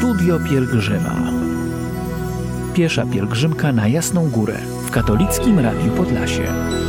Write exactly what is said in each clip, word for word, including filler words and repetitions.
Studio Pielgrzyma. Piesza pielgrzymka na Jasną Górę w Katolickim Radiu Podlasie.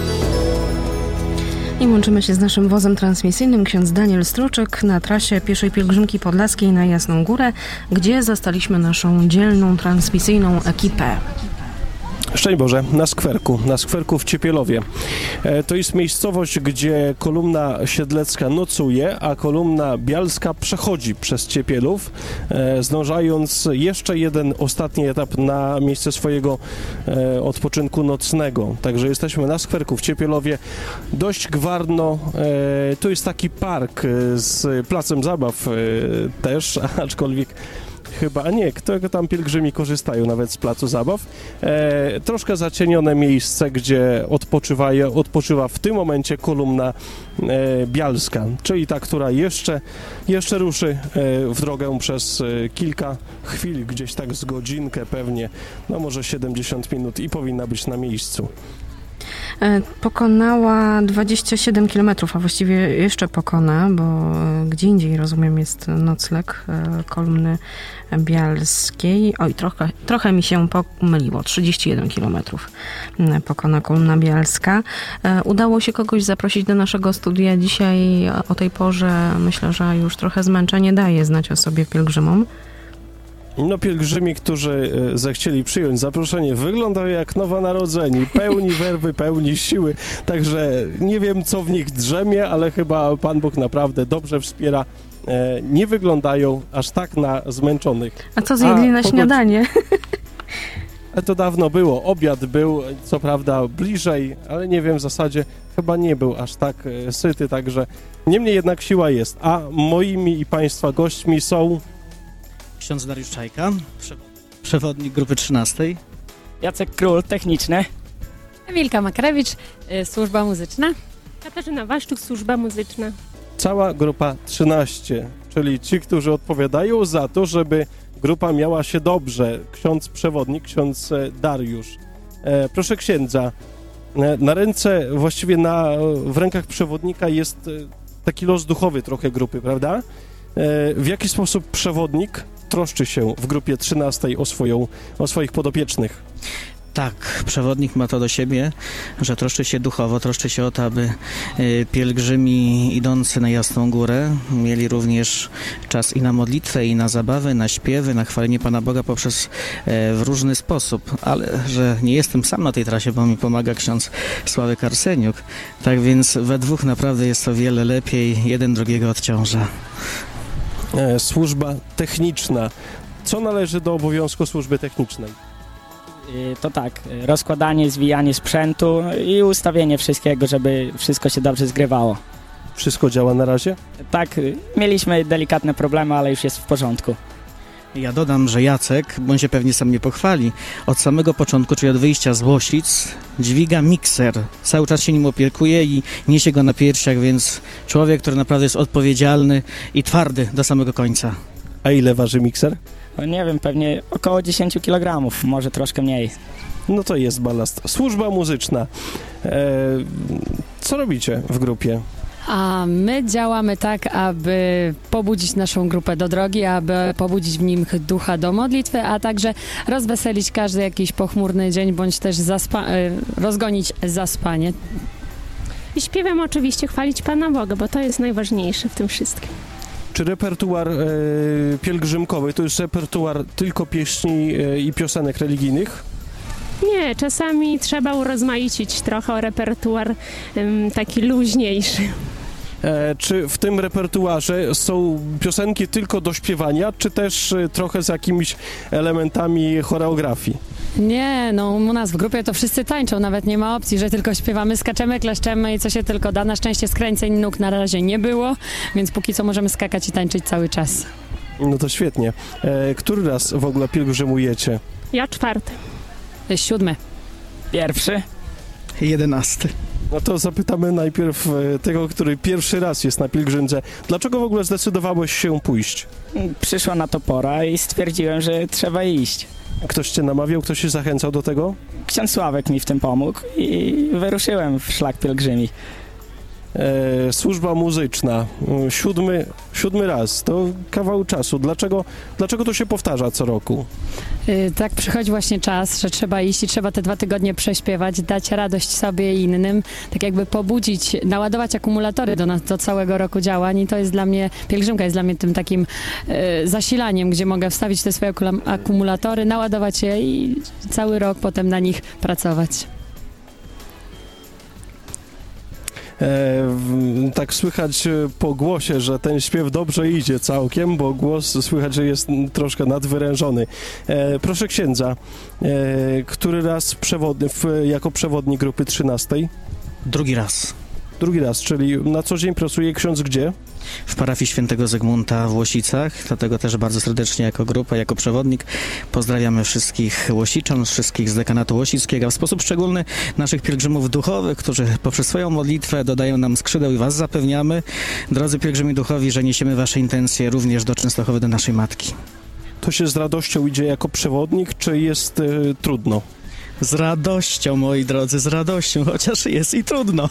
I łączymy się z naszym wozem transmisyjnym, ksiądz Daniel Struczyk, na trasie pieszej pielgrzymki podlaskiej na Jasną Górę, gdzie zastaliśmy naszą dzielną transmisyjną ekipę. Szczęść Boże, na skwerku, na skwerku w Ciepielowie. E, to jest miejscowość, gdzie kolumna siedlecka nocuje, a kolumna bialska przechodzi przez Ciepielów, e, zdążając jeszcze jeden ostatni etap na miejsce swojego e, odpoczynku nocnego. Także jesteśmy na skwerku w Ciepielowie, dość gwarno. E, to jest taki park z placem zabaw e, też, aczkolwiek chyba, a nie, kto tam pielgrzymi korzystają nawet z placu zabaw. E, troszkę zacienione miejsce, gdzie odpoczywa, odpoczywa w tym momencie kolumna e, bialska, czyli ta, która jeszcze, jeszcze ruszy e, w drogę przez e, kilka chwil, gdzieś tak z godzinkę pewnie, no może siedemdziesiąt minut i powinna być na miejscu. Pokonała dwadzieścia siedem kilometrów, a właściwie jeszcze pokona, bo gdzie indziej, rozumiem, jest nocleg kolumny bialskiej. Oj, trochę, trochę mi się pomyliło. trzydzieści jeden kilometrów pokona kolumna bialska. Udało się kogoś zaprosić do naszego studia dzisiaj o tej porze. Myślę, że już trochę zmęczenie daje znać o sobie pielgrzymom. No, pielgrzymi, którzy zechcieli przyjąć zaproszenie, wyglądają jak nowonarodzeni, pełni werwy, pełni siły, także nie wiem, co w nich drzemie, ale chyba Pan Bóg naprawdę dobrze wspiera. E, nie wyglądają aż tak na zmęczonych. A co zjedli A, na pogod... śniadanie? To dawno było, obiad był, co prawda bliżej, ale nie wiem, w zasadzie chyba nie był aż tak e, syty, także niemniej jednak siła jest. A moimi i Państwa gośćmi są... Ksiądz Dariusz Czajka, przewodnik grupy trzynastej. Jacek Król, techniczny. Emilka Makrewicz, służba muzyczna. Katarzyna Waszczuk, służba muzyczna. Cała grupa trzynaście, czyli ci, którzy odpowiadają za to, żeby grupa miała się dobrze. Ksiądz przewodnik, ksiądz Dariusz. E, proszę księdza, e, na ręce, właściwie na, w rękach przewodnika jest taki los duchowy trochę grupy, prawda? E, w jaki sposób przewodnik troszczy się w grupie trzynastej o, swoją, o swoich podopiecznych? Tak, przewodnik ma to do siebie, że troszczy się duchowo, troszczy się o to, aby y, pielgrzymi idący na Jasną Górę mieli również czas i na modlitwę, i na zabawę, na śpiewy, na chwalenie Pana Boga poprzez y, w różny sposób, ale że nie jestem sam na tej trasie, bo mi pomaga ksiądz Sławek Arseniuk, tak więc we dwóch naprawdę jest to wiele lepiej, jeden drugiego odciąża. E, służba techniczna. Co należy do obowiązku służby technicznej? To tak, rozkładanie, zwijanie sprzętu i ustawienie wszystkiego, żeby wszystko się dobrze zgrywało. Wszystko działa na razie? Tak, mieliśmy delikatne problemy, ale już jest w porządku. Ja dodam, że Jacek, bo on się pewnie sam nie pochwali, od samego początku, czyli od wyjścia z Łosic, dźwiga mikser. Cały czas się nim opiekuje i niesie go na piersiach, więc człowiek, który naprawdę jest odpowiedzialny i twardy do samego końca. A ile waży mikser? No nie wiem, pewnie około dziesięć kilogramów, może troszkę mniej. No to jest balast. Służba muzyczna. E, co robicie w grupie? A my działamy tak, aby pobudzić naszą grupę do drogi, aby pobudzić w nim ducha do modlitwy, a także rozweselić każdy jakiś pochmurny dzień, bądź też zaspa- rozgonić zaspanie. I śpiewem oczywiście chwalić Pana Boga, bo to jest najważniejsze w tym wszystkim. Czy repertuar e, pielgrzymkowy to jest repertuar tylko pieśni e, i piosenek religijnych? Nie, czasami trzeba urozmaicić trochę repertuar um, taki luźniejszy. E, czy w tym repertuarze są piosenki tylko do śpiewania, czy też e, trochę z jakimiś elementami choreografii? Nie, no u nas w grupie to wszyscy tańczą, nawet nie ma opcji, że tylko śpiewamy, skaczemy, kleszczemy i co się tylko da. Na szczęście skręceń nóg na razie nie było, więc póki co możemy skakać i tańczyć cały czas. No to świetnie. E, który raz w ogóle pielgrzymujecie? Ja czwarty. Siódmy. Pierwszy. Jedenasty. No to zapytamy najpierw tego, który pierwszy raz jest na pielgrzymce. Dlaczego w ogóle zdecydowałeś się pójść? Przyszła na to pora i stwierdziłem, że trzeba iść. Ktoś cię namawiał, ktoś się zachęcał do tego? Ksiądz Sławek mi w tym pomógł i wyruszyłem w szlak pielgrzymi. E, służba muzyczna, siódmy, siódmy raz, to kawał czasu. Dlaczego, dlaczego to się powtarza co roku? Y, Tak przychodzi właśnie czas, że trzeba iść i trzeba te dwa tygodnie prześpiewać, dać radość sobie i innym, tak jakby pobudzić, naładować akumulatory do, nas, do całego roku działań i to jest dla mnie, pielgrzymka jest dla mnie tym takim y, zasilaniem, gdzie mogę wstawić te swoje akula- akumulatory, naładować je i cały rok potem na nich pracować. E, w, tak słychać po głosie, że ten śpiew dobrze idzie całkiem, bo głos słychać, że jest troszkę nadwyrężony. E, proszę księdza, e, który raz przewodny, w, jako przewodnik grupy trzynastej? Drugi raz. Drugi raz, czyli na co dzień pracuje ksiądz gdzie? W parafii świętego Zygmunta w Łosicach, dlatego też bardzo serdecznie jako grupa, jako przewodnik pozdrawiamy wszystkich Łosiczan, wszystkich z dekanatu łosickiego, a w sposób szczególny naszych pielgrzymów duchowych, którzy poprzez swoją modlitwę dodają nam skrzydeł i was zapewniamy, drodzy pielgrzymi duchowi, że niesiemy wasze intencje również do Częstochowy, do naszej Matki. To się z radością idzie jako przewodnik, czy jest e, trudno? Z radością, moi drodzy, z radością, chociaż jest i trudno.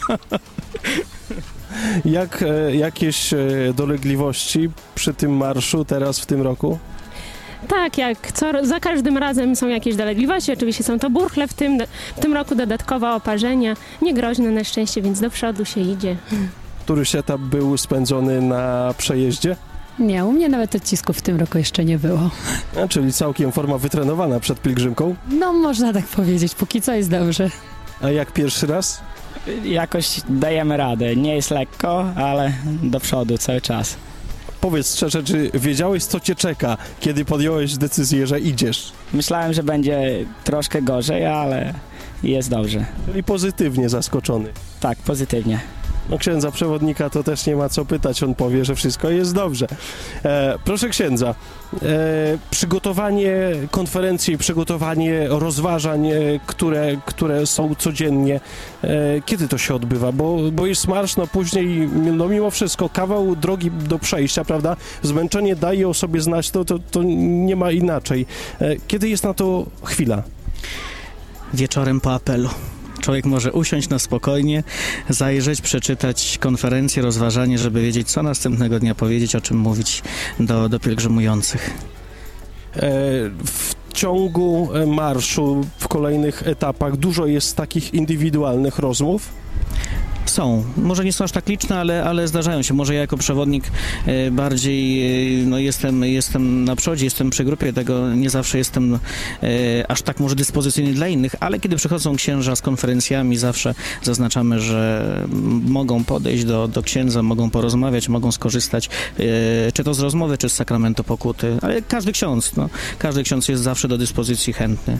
Jak, e, jakieś e, dolegliwości przy tym marszu teraz w tym roku? Tak, jak co, za każdym razem są jakieś dolegliwości, oczywiście są to burchle, w tym, w tym roku dodatkowe oparzenia, niegroźne na szczęście, więc do przodu się idzie. Któryś etap był spędzony na przejeździe? Nie, u mnie nawet odcisków w tym roku jeszcze nie było. A, czyli całkiem forma wytrenowana przed pielgrzymką. No, można tak powiedzieć, póki co jest dobrze. A jak pierwszy raz? Jakoś dajemy radę. Nie jest lekko, ale do przodu cały czas. Powiedz szczerze, czy wiedziałeś, co cię czeka, kiedy podjąłeś decyzję, że idziesz? Myślałem, że będzie troszkę gorzej, ale jest dobrze. Czyli pozytywnie zaskoczony. Tak, pozytywnie. No księdza przewodnika to też nie ma co pytać, on powie, że wszystko jest dobrze. E, proszę księdza, e, przygotowanie konferencji, przygotowanie rozważań, e, które, które są codziennie, e, kiedy to się odbywa? Bo, bo jest marsz, no później, no mimo wszystko, kawał drogi do przejścia, prawda? Zmęczenie daje o sobie znać, to, to, to nie ma inaczej. E, kiedy jest na to chwila? Wieczorem po apelu. Człowiek może usiąść na spokojnie, zajrzeć, przeczytać konferencję, rozważanie, żeby wiedzieć, co następnego dnia powiedzieć, o czym mówić do, do pielgrzymujących. E, w ciągu marszu, w kolejnych etapach dużo jest takich indywidualnych rozmów? Są. Może nie są aż tak liczne, ale, ale zdarzają się. Może ja jako przewodnik e, bardziej e, no jestem, jestem na przodzie, jestem przy grupie, tego nie zawsze jestem e, aż tak może dyspozycyjny dla innych, ale kiedy przychodzą księża z konferencjami, zawsze zaznaczamy, że mogą podejść do, do księdza, mogą porozmawiać, mogą skorzystać, e, czy to z rozmowy, czy z sakramentu pokuty, ale każdy ksiądz, no, każdy ksiądz jest zawsze do dyspozycji chętny.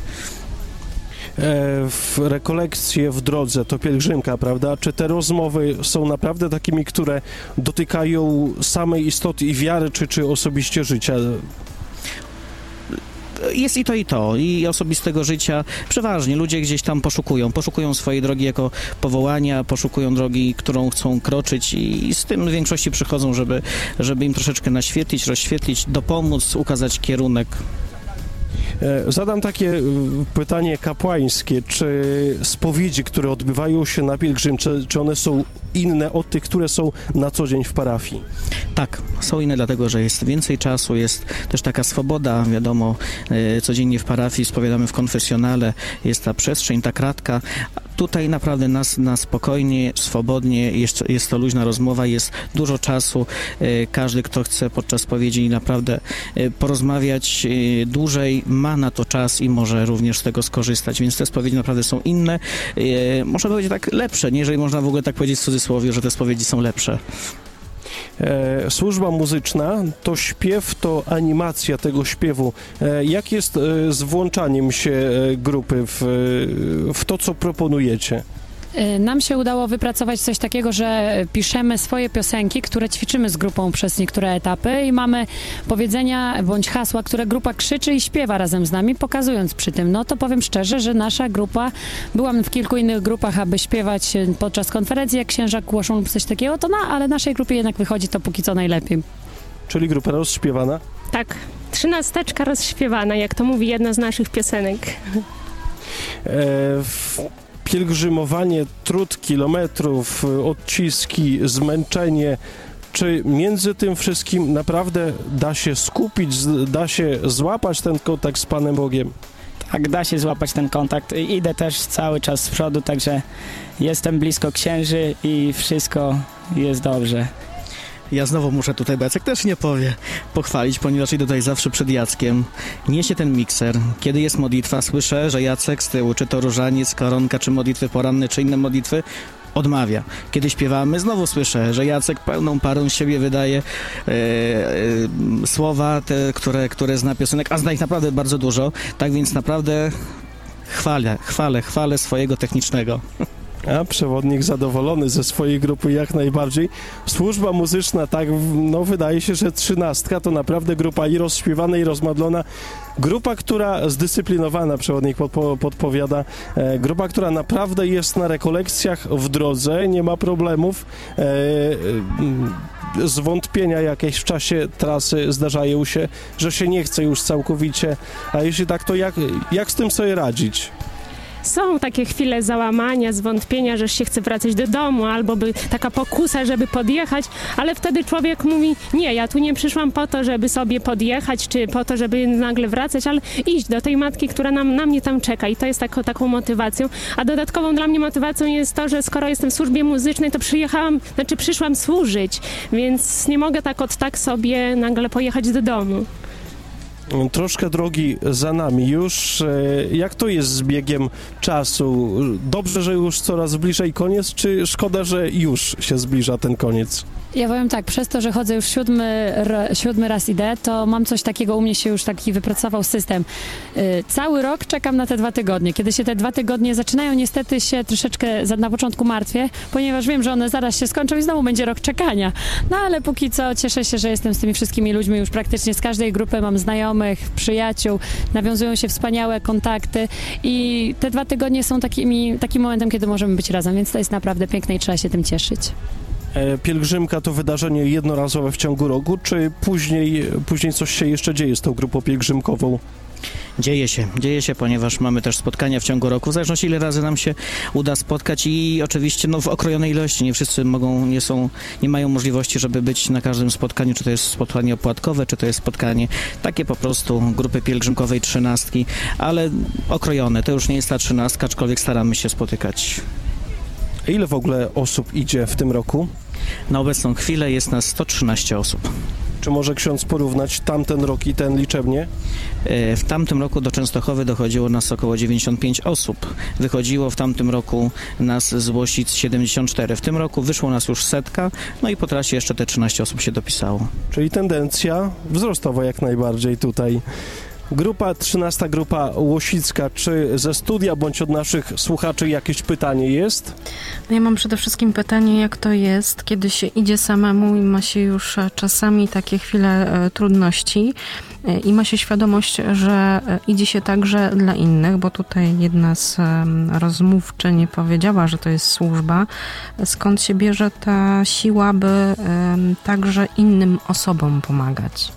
W rekolekcje w drodze, to pielgrzymka, prawda? Czy te rozmowy są naprawdę takimi, które dotykają samej istoty i wiary, czy, czy osobiście życia? Jest i to, i to, i osobistego życia. Przeważnie ludzie gdzieś tam poszukują, poszukują swojej drogi jako powołania, poszukują drogi, którą chcą kroczyć i z tym w większości przychodzą, żeby, żeby im troszeczkę naświetlić, rozświetlić, dopomóc, ukazać kierunek. Zadam takie pytanie kapłańskie. Czy spowiedzi, które odbywają się na pielgrzymce, czy one są inne od tych, które są na co dzień w parafii? Tak, są inne, dlatego że jest więcej czasu, jest też taka swoboda, wiadomo, codziennie w parafii spowiadamy w konfesjonale, jest ta przestrzeń, ta kratka. Tutaj naprawdę nas na spokojnie, swobodnie, jest, jest to luźna rozmowa, jest dużo czasu. Każdy, kto chce podczas spowiedzi naprawdę porozmawiać dłużej, ma na to czas i może również z tego skorzystać, więc te spowiedzi naprawdę są inne. Można powiedzieć tak lepsze, nie? Jeżeli można w ogóle tak powiedzieć w cudzysłowie, że te spowiedzi są lepsze. E, służba muzyczna to śpiew, to animacja tego śpiewu. E, jak jest e, z włączaniem się e, grupy w, w to, co proponujecie? Nam się udało wypracować coś takiego, że piszemy swoje piosenki, które ćwiczymy z grupą przez niektóre etapy i mamy powiedzenia bądź hasła, które grupa krzyczy i śpiewa razem z nami, pokazując przy tym. No to powiem szczerze, że nasza grupa, byłam w kilku innych grupach, aby śpiewać podczas konferencji, jak księża głoszą lub coś takiego, to na, ale naszej grupie jednak wychodzi to póki co najlepiej. Czyli grupa rozśpiewana? Tak, trzynasteczka rozśpiewana, jak to mówi jedna z naszych piosenek. E, w pielgrzymowanie, trud kilometrów, odciski, zmęczenie. Czy między tym wszystkim naprawdę da się skupić, z- da się złapać ten kontakt z Panem Bogiem? Tak, da się złapać ten kontakt. Idę też cały czas z przodu, także jestem blisko księży i wszystko jest dobrze. Ja znowu muszę tutaj, bo Jacek też nie powie, pochwalić, ponieważ idę tutaj zawsze przed Jackiem. Niesie ten mikser. Kiedy jest modlitwa, słyszę, że Jacek z tyłu, czy to różaniec, koronka, czy modlitwy poranne, czy inne modlitwy, odmawia. Kiedy śpiewamy, znowu słyszę, że Jacek pełną parą z siebie wydaje e, e, słowa, te, które, które zna piosenek, a zna ich naprawdę bardzo dużo. Tak więc naprawdę chwalę, chwalę, chwalę swojego technicznego. A przewodnik zadowolony ze swojej grupy jak najbardziej. Służba muzyczna, tak, no wydaje się, że trzynastka to naprawdę grupa i rozśpiewana, i rozmodlona. Grupa, która zdyscyplinowana, przewodnik podpo, podpowiada, e, grupa, która naprawdę jest na rekolekcjach w drodze, nie ma problemów. E, e, zwątpienia jakieś w czasie trasy zdarzają się, że się nie chce już całkowicie. A jeśli tak, to jak, jak z tym sobie radzić? Są takie chwile załamania, zwątpienia, że się chce wracać do domu, albo by taka pokusa, żeby podjechać, ale wtedy człowiek mówi, nie, ja tu nie przyszłam po to, żeby sobie podjechać, czy po to, żeby nagle wracać, ale iść do tej matki, która nam, na mnie tam czeka, i to jest tako, taką motywacją. A dodatkową dla mnie motywacją jest to, że skoro jestem w służbie muzycznej, to przyjechałam, znaczy przyszłam służyć, więc nie mogę tak od tak sobie nagle pojechać do domu. Troszkę drogi za nami już. Jak to jest z biegiem czasu? Dobrze, że już coraz bliżej koniec, czy szkoda, że już się zbliża ten koniec? Ja powiem tak, przez to, że chodzę już siódmy, r- siódmy raz idę, to mam coś takiego, u mnie się już taki wypracował system. Yy, cały rok czekam na te dwa tygodnie. Kiedy się te dwa tygodnie zaczynają, niestety się troszeczkę za, na początku martwię, ponieważ wiem, że one zaraz się skończą i znowu będzie rok czekania. No ale póki co cieszę się, że jestem z tymi wszystkimi ludźmi już praktycznie z każdej grupy, mam znajomych, przyjaciół, nawiązują się wspaniałe kontakty i te dwa tygodnie są takimi, takim momentem, kiedy możemy być razem, więc to jest naprawdę piękne i trzeba się tym cieszyć. Pielgrzymka to wydarzenie jednorazowe w ciągu roku, czy później, później coś się jeszcze dzieje z tą grupą pielgrzymkową? Dzieje się, dzieje się, ponieważ mamy też spotkania w ciągu roku, w zależności ile razy nam się uda spotkać i oczywiście no, w okrojonej ilości. Nie wszyscy mogą, nie są, nie mają możliwości, żeby być na każdym spotkaniu, czy to jest spotkanie opłatkowe, czy to jest spotkanie takie po prostu grupy pielgrzymkowej trzynastki, ale okrojone. To już nie jest ta trzynastka, aczkolwiek staramy się spotykać. Ile w ogóle osób idzie w tym roku? Na obecną chwilę jest nas sto trzynaście osób. Czy może ksiądz porównać tamten rok i ten liczebnie? W tamtym roku do Częstochowy dochodziło nas około dziewięćdziesiąt pięć osób. Wychodziło w tamtym roku nas z Łosic siedemdziesiąt cztery. W tym roku wyszło nas już setka, no i po trasie jeszcze te trzynaście osób się dopisało. Czyli tendencja wzrostowa jak najbardziej tutaj. Grupa, trzynasta grupa łosicka, czy ze studia bądź od naszych słuchaczy jakieś pytanie jest? Ja mam przede wszystkim pytanie, jak to jest, kiedy się idzie samemu i ma się już czasami takie chwile e, trudności e, i ma się świadomość, że e, idzie się także dla innych, bo tutaj jedna z e, rozmówczyń powiedziała, że to jest służba. Skąd się bierze ta siła, by e, także innym osobom pomagać?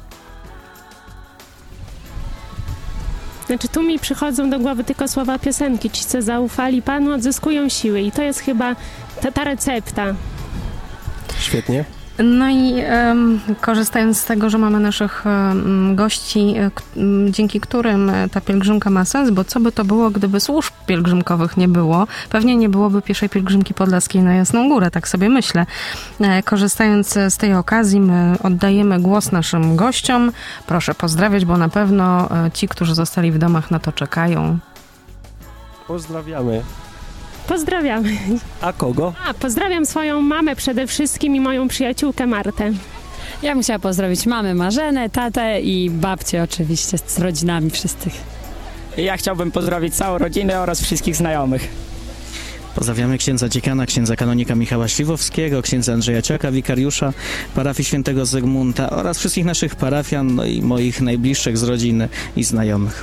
Znaczy tu mi przychodzą do głowy tylko słowa piosenki, ci co zaufali Panu odzyskują siły i to jest chyba ta, ta recepta. Świetnie. No i um, korzystając z tego, że mamy naszych um, gości, k- m, dzięki którym ta pielgrzymka ma sens, bo co by to było, gdyby służb pielgrzymkowych nie było? Pewnie nie byłoby pierwszej pielgrzymki podlaskiej na Jasną Górę, tak sobie myślę. E, korzystając z tej okazji, my oddajemy głos naszym gościom. Proszę pozdrawiać, bo na pewno e, ci, którzy zostali w domach, na to czekają. Pozdrawiamy. Pozdrawiamy. A kogo? A, pozdrawiam swoją mamę przede wszystkim i moją przyjaciółkę Martę. Ja bym chciała pozdrowić mamę Marzenę, tatę i babcię oczywiście z rodzinami wszystkich. Ja chciałbym pozdrowić całą rodzinę oraz wszystkich znajomych. Pozdrawiamy księdza dziekana, księdza kanonika Michała Śliwowskiego, księdza Andrzeja Ciaka, wikariusza parafii świętego Zygmunta oraz wszystkich naszych parafian, no i moich najbliższych z rodziny i znajomych.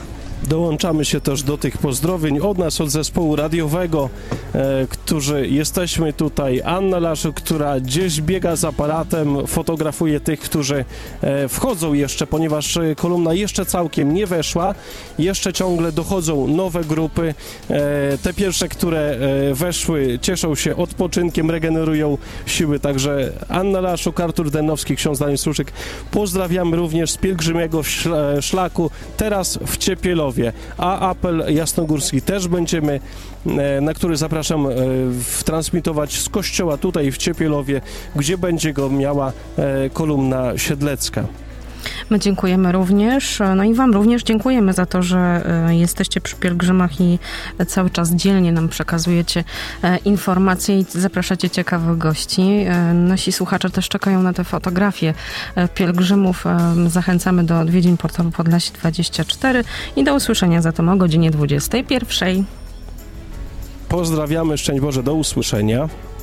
Dołączamy się też do tych pozdrowień od nas, od zespołu radiowego, e, którzy jesteśmy tutaj. Anna Laszuk, która gdzieś biega z aparatem, fotografuje tych, którzy e, wchodzą jeszcze, ponieważ kolumna jeszcze całkiem nie weszła. Jeszcze ciągle dochodzą nowe grupy. E, te pierwsze, które e, weszły, cieszą się odpoczynkiem, regenerują siły. Także Anna Laszuk, Artur Denowski, ksiądz Daniel Struczyk. Pozdrawiamy również z pielgrzymiego szlaku, teraz w Ciepielowie. A apel jasnogórski też będziemy, na który zapraszam, transmitować z kościoła tutaj w Ciepielowie, gdzie będzie go miała kolumna siedlecka. My dziękujemy również, no i wam również dziękujemy za to, że jesteście przy pielgrzymach i cały czas dzielnie nam przekazujecie informacje i zapraszacie ciekawych gości. Nasi słuchacze też czekają na te fotografie pielgrzymów. Zachęcamy do odwiedzin portalu Podlasie dwadzieścia cztery i do usłyszenia zatem o godzinie dwudziestej pierwszej. Pozdrawiamy, szczęść Boże, do usłyszenia.